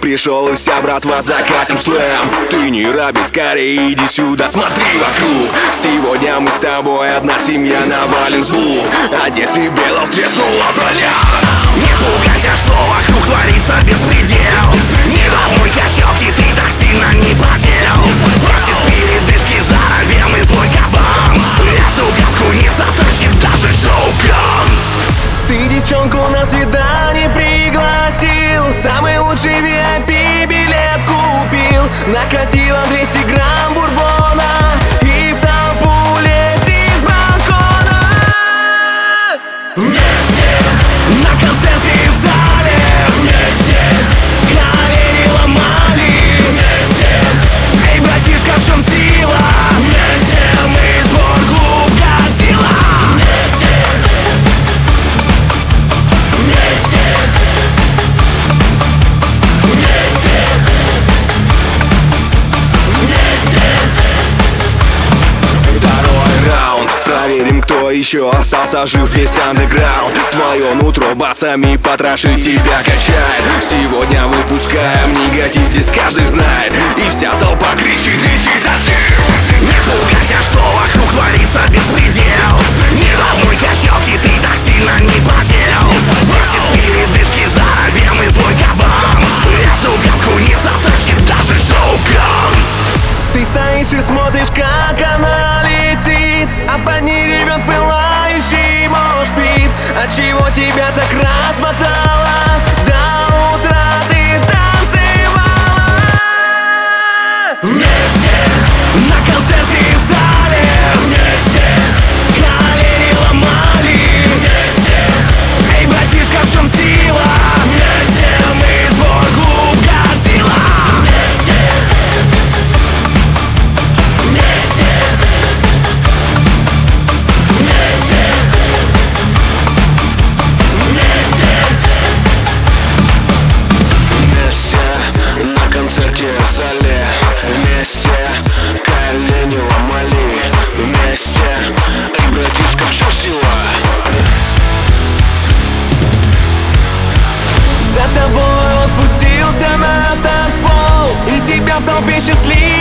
пришел, и вся братва закатим слэм. Ты не робей, скорее иди сюда, смотри вокруг. Сегодня мы с тобой одна семья, навалим звук. Одет себе лов треснула броня. Не пугайся, что вокруг творится беспредел. Не на мой качалке ты так сильно не потел. Просит передышки здоровенный злой кабан. Эту гадку не затащит даже шоу-кан. Ты девчонку на свидание пригласил, самый лучший VIP билет купил. Накатила 200 грамм бурбона и в толпу лети с балкона. Вместе на концерте и в зале, вместе колени ломали, вместе. Эй, братишка, в чем сила? Вместе мы сбор клуб Годзилла. Вместе, вместе, вместе, вместе. Второй раунд. Проверим, кто еще остался жив, весь андеграунд. Твое нутро басами потрошит, тебя качает. Сегодня выпускаем негатив, здесь каждый знает. И вся толпа кричит, ожив. Не пугайся, что вокруг творится беспредел. Не на одной качалке ты так сильно не потел. Просит передышки здоровенный злой кабан. Эту гадку не затащит даже шоу-кан. Ты стоишь и смотришь, как она летит, а под ней ревет пылающий мошпит. Отчего тебя так размотало? До утра ты танцевала. Вместе на концерте и в зале, вместе колени ломали, вместе. Эй, братишка, в чем сила? Вместе мы сбор клуб Годзилла. Вместе, вместе, вместе, вместе. Вместе на концерте в зале, вместе колени ломали, вместе. Эй, братишка, в чем сила? За тобой он спустился на танцпол, и тебя в толпе счастливых